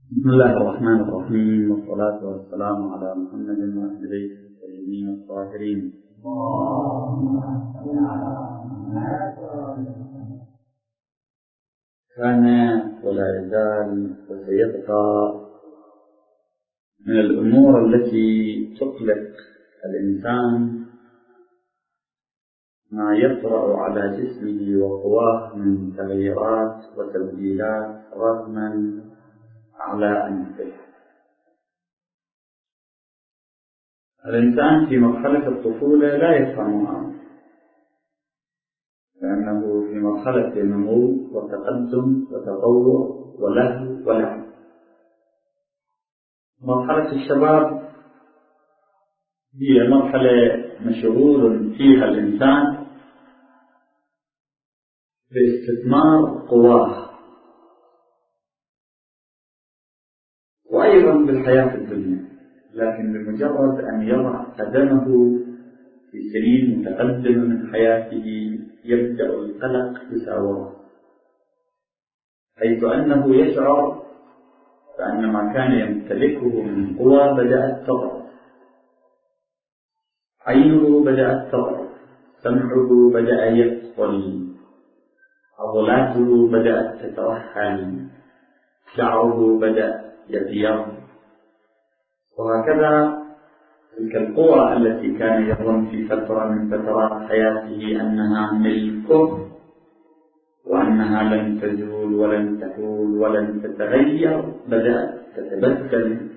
بسم الله الرحمن الرحيم، والصلاة والسلام على محمد وأهل بيته الطيبين الطاهرين. كان ولا يزال وسيبقى من الأمور التي تقلق الإنسان ما يطرأ على جسمه وقواه من تغيرات وتبديلات رغما على أنفه. الإنسان في مرحلة الطفولة لا يفهمها، لأنه في مرحلة نمو وتقدم وتطور ولهو ولعب. مرحلة الشباب هي مرحلة مشغول فيها الإنسان باستثمار قواه، وأيضا بالحياة الدنيا، لكن بمجرد أن يضع قدمه في سنين متقدمة من حياته يبدأ القلق يساوره، حيث أنه يشعر بأن ما كان يمتلكه من قوى بدأت تضعف، عينه بدأت تضعف، سمعه بدأ يثقل، عضلاته بدأت تتوهن، شعره بدأ يبيض، وهكذا تلك القوى التي كان يظن في فترة من فترات حياته أنها ملكه وأنها لن تزول ولن تحول ولن تتغير بدأت تتبدل.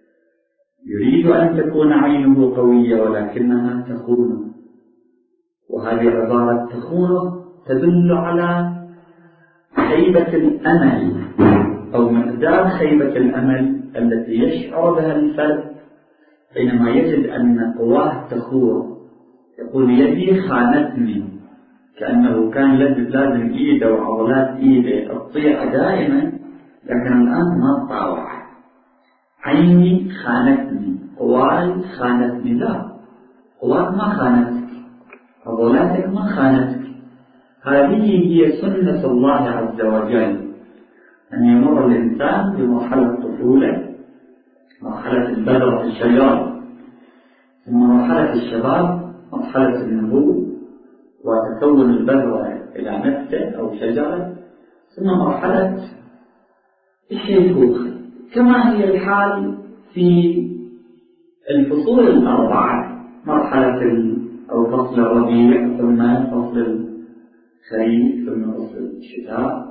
يريد أن تكون عينه قوية ولكنها تخونه، وهذه عبارة تخونه تدل على خيبة الأمل أو مقدار خيبة الأمل التي يشعر بها الفرد حينما يجد أن قواه تخور. يقول يدي خانتني، كأنه كان لازم إيده وعضلات إيده تطيع دائما، لكن الآن ما تطاوع. عيني خانتني، قواي خانتني. لا، قواك ما خانتك، عضلاتك ما خانتك. هذه هي سنة الله عز وجل، أن يمر الإنسان بمرحلة الطفولة، مرحلة البذرة في الشجرة، ثم مرحلة الشباب، مرحلة النمو وتكون البذرة إلى نبتة أو شجرة، ثم مرحلة الشيخوخة. كما هي الحال في الفصول الأربعة، مرحلة أو فصل الربيع، ثم فصل الخريف، ثم فصل الشتاء،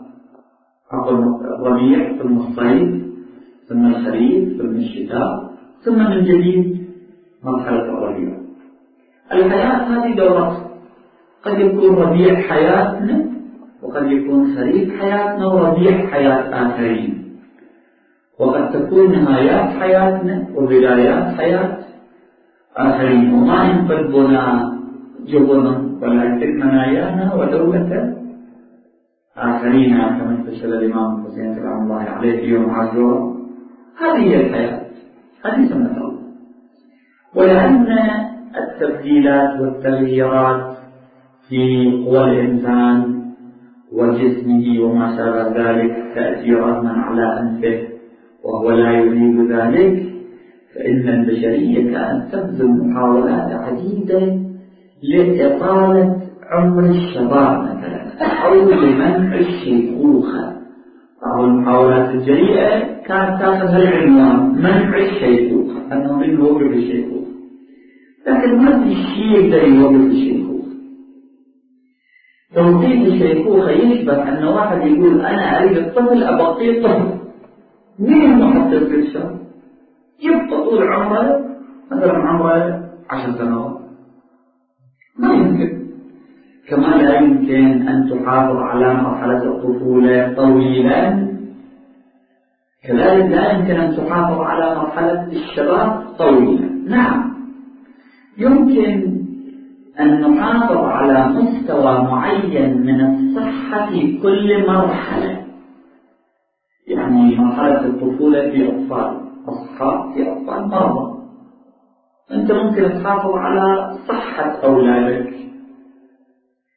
الربيع، ثم الصيف، ثم الخريف، ثم الشتاء، ثم من جديد مرحلة الربيع. الحياة هذه دورات، قد يكون ربيع حياتنا وقد يكون خريف حياتنا وربيع حياة آخرين، وقد تكون نهايات حياتنا وبدايات حياة آخرين. وما ينقلبنا جبنا ولكن منايانا ودولة آخرين، كما استشهد الإمام الحسين سلام الله عليه في يوم عاشوراء. هذه هي الحياة، هذه سنة الله. ولأن التبديلات والتغييرات في قوى الإنسان وجسمه وما شابه ذلك تأتي رغما على أنفه وهو لا يريد ذلك، فإن البشرية كانت تبذل محاولات عديدة لإطالة عمر الشباب مثلا، أو لمنع الشيخوخة. بعض المحاولات الجريئة كانت تأخذ العنوان منع الشيخوخة، أنه من يوقف الشيخوخة، لكن ما في شيء يقدر يوقف الشيخوخة. توقيف الشيخوخة يشبه أن واحد يقول أنا أريد الطفل أبقيه طفل، مين محط الشاب يبقى طول عمره مثلا عمره 10 سنوات؟ ما يمكن. كما لا يمكن أن تحافظ على مرحلة الطفولة طويلا، كذلك لا يمكن أن تحافظ على مرحلة الشباب طويلا. نعم، يمكن أن نحافظ على مستوى معين من الصحة في كل مرحلة. يعني مرحلة الطفولة في أطفال أصحاء، في أطفال مرضى، أنت ممكن تحافظ على صحة أولادك.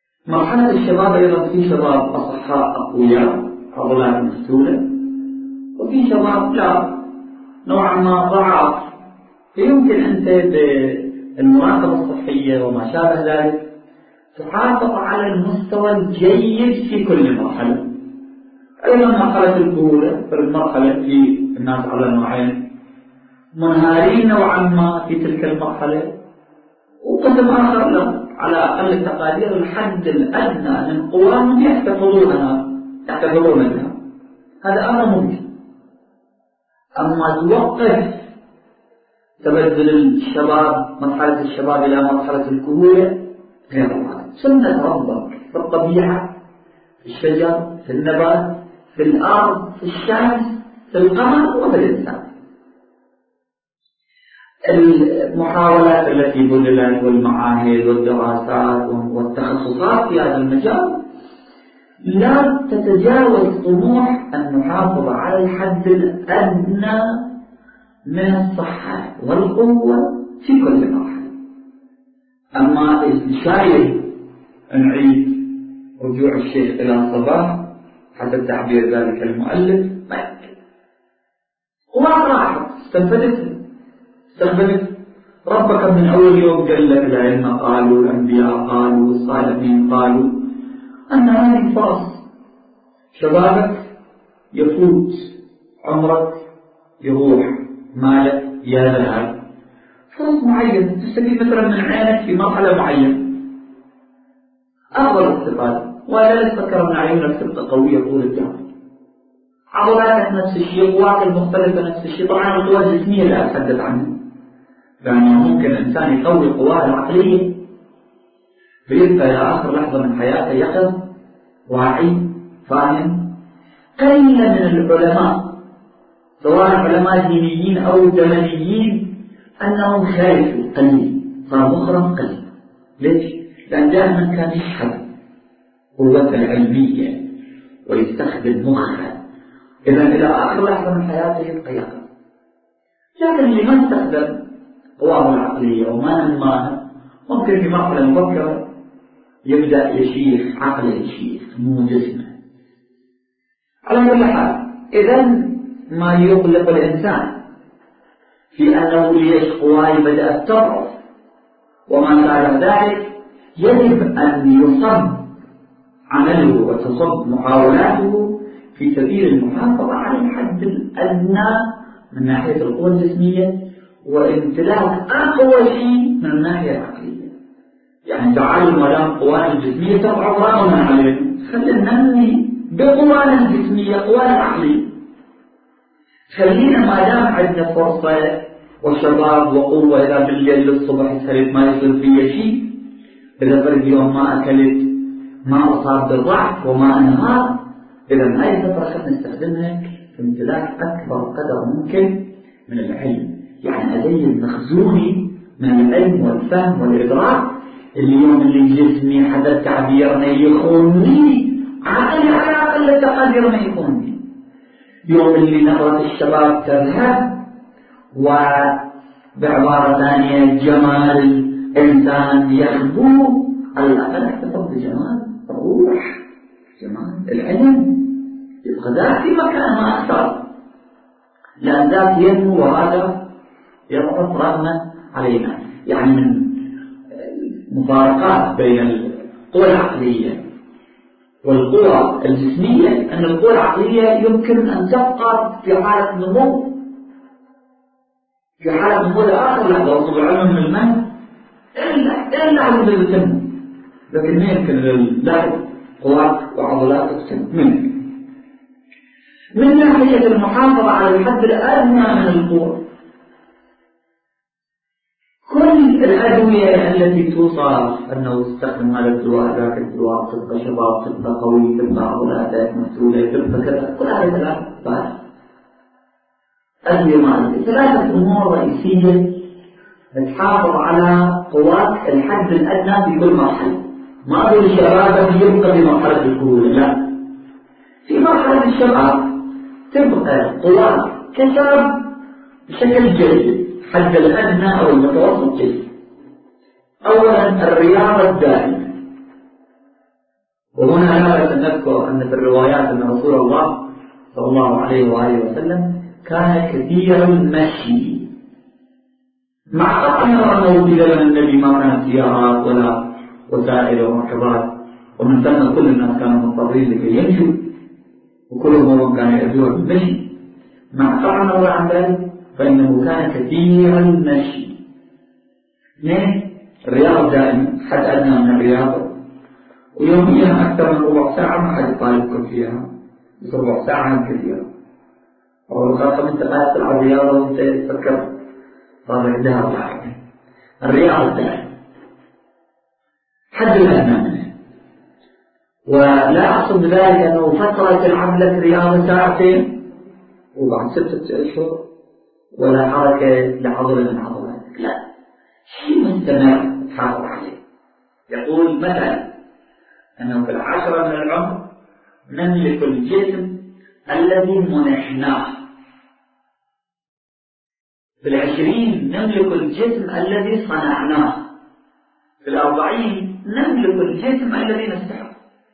مرحلة الشباب أيضا في شباب أصحاء أقوياء، عضلات مفتولة، وفي شباب لا نوعا ما ضعاف، فيمكن أنت بالمراقبة الصحية وما شابه ذلك تحافظ على المستوى الجيد في كل مرحلة. أيضا مرحلة الكهولة، فالمرحلة في الناس على نوعين، منهارين نوعا ما في تلك المرحلة، وقسم آخر له على أقل التقادير الحد الأدنى من قواهم يحتفظون بها. هذا أمر ممكن. أما توقف تبدل الشباب مرحلة الشباب إلى مرحلة الكهولة غير هذا. سنة ربك في الطبيعة، في الشجر، في النبات، في الأرض، في الشمس، في القمر وفي الإنسان. المحاولات التي بذلت والمعاهد والدراسات والتخصصات في هذا المجال لا تتجاوز طموح أن نحافظ على الحد الأدنى من الصحة والقوة في كل مرحلة. أما الشايف نعيد رجوع الشيخ إلى الصباح حسب تعبير ذلك المؤلف ما يمكن. وراحت استنفدت ربك من أول يوم قال لك العلم قالوا، الأنبياء قالوا، الصالحين قالوا، أن هذه فرص. شبابك يفوت، عمرك يروح، مالك يذهب، فرص معينة تستفيد مثلا من عينك في مرحلة معينة أفضل استفادة، ولا تفكر أن عيونك تبقى قوية طول الدهر. عضلاتك نفس الشيء، قواك المختلفة نفس الشيء. طبعا القوى الجسمية لا أتحدث عنها، لأنه ممكن الإنسان يقوي قواه العقلية فيبقى إلى آخر لحظة من حياته يقظ واعي فاهم. قلة من العلماء سواء علماء دينيين أو زمنيين أنهم خالفوا قليل، صار مخرم قليل. ليش؟ لأن دائما كان يشحذ قوته العلمية ويستخدم مخه، إذا إلى آخر لحظة من حياته يبقى يقظ. لكن اللي ما استخدم قواه العقلية وما نماها ممكن في مرحلة مبكرة يبدأ يشيخ، عقله يشيخ مو جسمه. على كل حال إذن ما يقلق الإنسان في أنه ليش قواي بدأت تضعف وما كان ذلك يجب أن يصب عمله وتصب محاولاته في سبيل المحافظة على الحد الأدنى من ناحية القوة الجسمية وامتلاك أقوى شيء من الناحية العقلية. يعني تعالوا ما دام قوانا الجسمية تضعف رغما علينا، خلينا ننمي بقوانا الجسمية قوانا العقلية. خلينا ما دام عندنا فرصة وشباب وقوة، إذا بالليل للصبح يسهل ما يصير فيه شيء، إذا فرد يوم ما أكلت ما أصاب بالضعف وما انهار، إذا هاي الفترة خلنا نستخدمها في امتلاك أكبر قدر ممكن من العلم. يعني أزيد مخزوني من العلم والفهم والإدراك. اليوم اللي جسمي حتى تعبير ما يخونني، عقلي على أقل التقدير ما يخونني. يوم اللي نظرة الشباب تذهب، وبعبارة ثانية جمال الإنسان يخبو، على الأقل احتفظ بجمال الروح، جمال العلم، يبقى ذاك في مكان ما أكثر، لأن ذاك ينمو وهذا يضعف رغم علينا. يعني من مفارقات بين القوى العقلية والقوى الجسمية أن القوى العقلية يمكن أن تبقى في حالة نمو، في حالة نمو لآخر لحظة وصل العلم من المن إلا عدد التنمو، لكن ما يمكن للعب قواك وعضلاتك تنمو. من ناحية المحافظة على الحد الأدنى من القوة، كل الأدوية التي توصف أنه تستخدم هذا الدواء ذاك الدواء، تبقى شباب، تبقى قوي، تبقى عضلاتك مفتولة، تبقى كذا، كل هذه ثلاث أدوية معروفة. ثلاثة أمور رئيسية تحافظ على قوات الحد الأدنى في كل مرحلة. ما أقول الشباب يبقى في مرحلة الكهولة، لا، في مرحلة الشباب تبقى قوات كشاب بشكل جيد، حد الأدنى أو المتوسط جيد. أولا الرياضة الدائمة، وهنا لا بأس أن نذكر أن في الروايات أن رسول الله صلى الله عليه وآله وسلم كان كثير المشي، مع قطعنا أنه إذا لم النبي ما كانت سيارات ولا وسائل ومركبات، ومن ثم كل الناس كانوا مضطرين لكي يمشوا، وكلهم كانوا يأتون بالمشي. مع قطعنا عن ذلك فإنه كان كثير المشي. الرياضة دائما حد أدنى من الرياضة، ويوميا أكثر من ربع ساعة ما حد يطالبكم فيها، بس ربع ساعة كثيرة. أول خاصة أنت قاعد تلعب رياضة وأنت تفكر هذا عندها واحد. الرياضة دائما حد الأدنى منه، ولا أقصد بذلك أنه فترة تلعب لك رياضة ساعتين وبعد 6 أشهر ولا حركة لعضلة من عضلاتك، لا، شيء مستمر تحافظ عليه. يقول مثلا أنه في 10 من العمر نملك الجسم الذي منحناه، في 20 نملك الجسم الذي صنعناه، في 40 نملك الجسم الذي نستحق.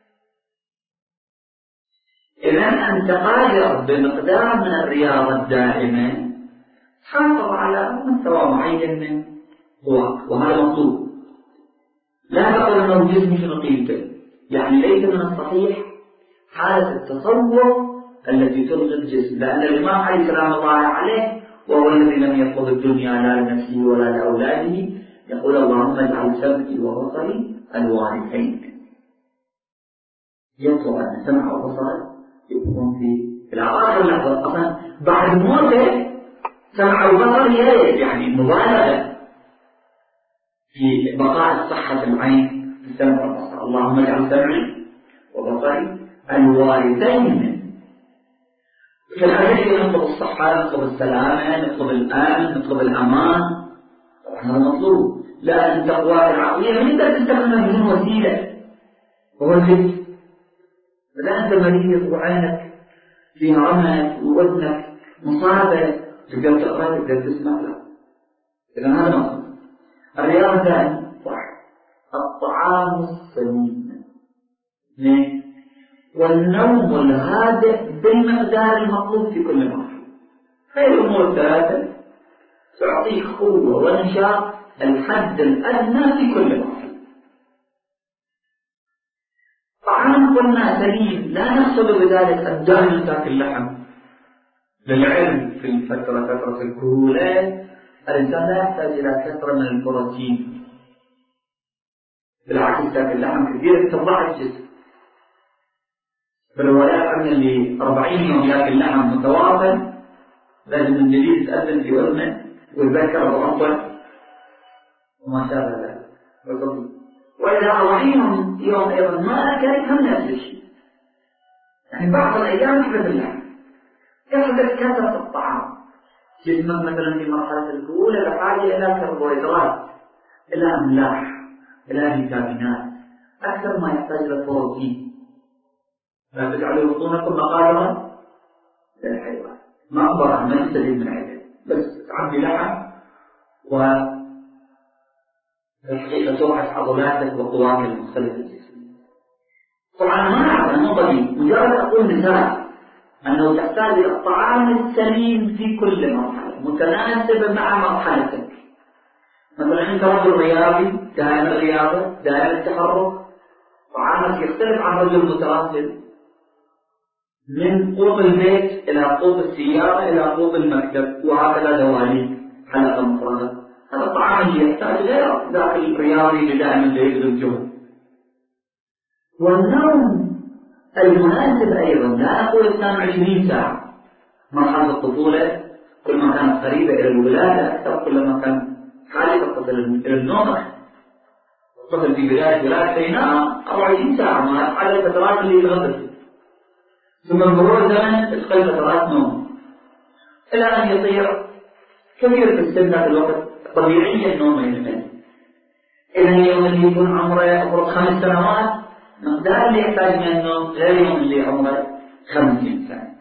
إذا أنت قادر بمقدار من الرياضة الدائمة تحافظ على مستوى معين من قواك، وهذا مطلوب. لا تقل أنه جسمي شنو قيمته، يعني ليس من الصحيح حالة التصور التي تلغي الجسم، لأن الإمام علي سلام الله عليه وهو الذي لم يطلب الدنيا لا لنفسه ولا لأولاده يقول اللهم اجعل سمعي وبصري الوارثين. يطلب أن سمع وبصره يكون في الآخر لحظة، أصلا بعد موته سمع وبصر يعني مبالغة في بقاء صحة العين في السمع والبصر. اللهم اجعل سمعي وبصري الوارثين. في الحديث نطلب الصحة، نطلب السلامة، نطلب الأمن، نطلب الأمان، طبعا هذا مطلوب. لا أن تقواك العقلية من أنت تستخدمها بدون وسيلة، وهو الجسم. إذا أنت مريض وعينك فيها رمق وودنك مصابة تقدر تقرأ تقدر تسمع، لا، إذا هذا مطلوب. الرياضة دائما واحد، الطعام السمين، والنوم الهادئ بالمقدار المطلوب في كل مرحلة. هذه الأمور الثلاثة تعطيك قوة ونشاط الحد الأدنى في كل مرحلة. طعام قلنا سليم، لا نقصد بذلك أن دائما تاكل لحم. للعلم في فترة الكهولة الإنسان لا يحتاج إلى كثرة من البروتين، بالعكس تاكل لحم كثير تضعف الجسم. بالروايات عن اللي 40 يوم ياكل لحم متواصل لازم من جديد يتأذن في وزنه ويذكر وأفضل وما شابه ذلك. وإذا 40 يوم أيضا ما أكل هم نفس الشيء، يعني بعض الأيام يحبب اللحم، يحدث كثرة الطعام. جسمك مثلا في مرحلة الأولى بحاجة إلى كربوهيدرات، إلى أملاح، إلى فيتامينات أكثر ما يحتاج إلى البروتين. لا تجعلوا بطونكم مقادرا للحيوان، ما أخبرها ما تستفيد من عيدها، بس تعبي لحم وتحقيق سرعة عضلاتك وقواك المختلفة الجسم. طبعا ما أعرف أنه طبيعي، مجرد أقول مثال أنه تحتاج إلى الطعام السليم في كل مرحلة متناسبة مع مرحلتك. مثلا أنت رجل رياضي دائم الرياضة دائم التحرك، طعامك يختلف عن رجل متواصل من قوط البيت إلى قوط السيارة إلى قوط المكتب وهكذا دواليك حلقة مفردة. هذا الطعام اللي يحتاج غير ذاك الرياضي اللي دائما يبذل جهد. والنوم المناسب أيضا، لا أقول تنام 20 ساعة. مرحلة الطفولة كل ما كانت قريبة إلى الولادة أكثر كل ما كان حالة الطفل إلى النوم. الطفل في بداية ولادته ينام 24 ساعة على الفترات اللي يتغذى، ثم مرور زمن تدخل فترات نوم إلى أن يصير كبير في السن في الوقت طبيعيا النوم ينقل. إذا اليوم اللي يكون عمره أفرض 5 سنوات مقدار اللي يحتاج من النوم غير يوم اللي عمره 50 سنة.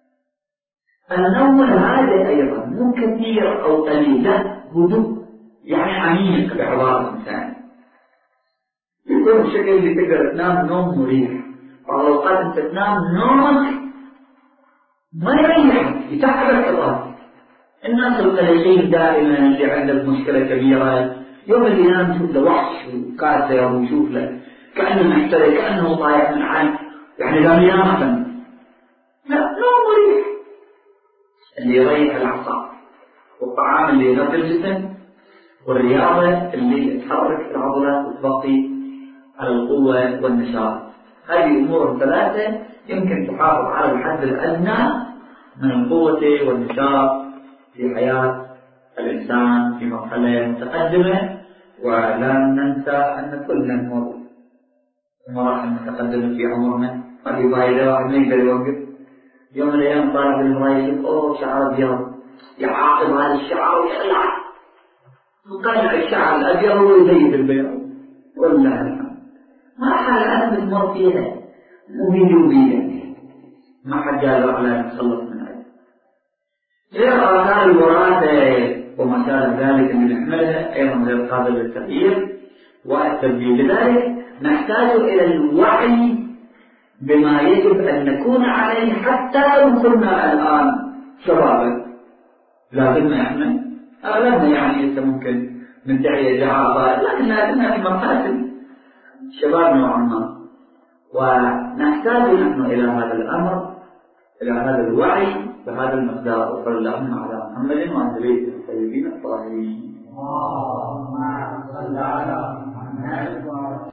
النوم الهادئ أيضا مو كثير أو قليل، لا، هدوء يعني عميق بعبارة ثانية، يكون الشكل اللي تقدر تنام نوم مريح. والأوقات أنت تنام نومك ما يريح، يتعبك الله. الناس القلقين دائما اللي عندك مشكلة كبيرة يوم اللي ينام يشوف له وحش وكاسر ويشوف له كأنه محترق كأنه طايح من عين، يعني لا ينام أحسن. لا مريح. اللي يريح الأعصاب، والطعام اللي يغذي الجسم، والرياضة اللي تحرك العضلات وتبقي على القوة والنشاط. هذه أمور ثلاثة يمكن تحافظ على الحد الأدنى من القوة والنشاط في حياة الإنسان في مرحلة متقدمة. ولا ننسى أن كلنا نمر مراحل متقدمة في عمرنا. ما في فائدة واحد ما يقدر يوقف. يوم من الأيام طالع بالمراية يشوف أوه شعر أبيض، يعاقب هذا الشعر ويخلع، يطلع الشعر الأبيض ويزيد البيض. والله الحمد ما حالات بتمر فيها مبينة ما حد قال على نتخلص منها. غير آثار الوراثة وما شابه ذلك اللي نحملها أيضا غير قابل للتغيير والتبديل. لذلك نحتاج إلى الوعي بما يجب أن نكون عليه حتى لو كنا الآن شبابا. لازمنا احنا أغلبنا يعني لسه ممكن ندعي دعاء، لكن لازمنا في مرحلة شباب نوعا ما، ونحتاج نحن إلى هذا الأمر، إلى هذا الوعي بهذا المقدار. وصلى اللهم على محمد وعلى بيته الطيبين الطاهرين.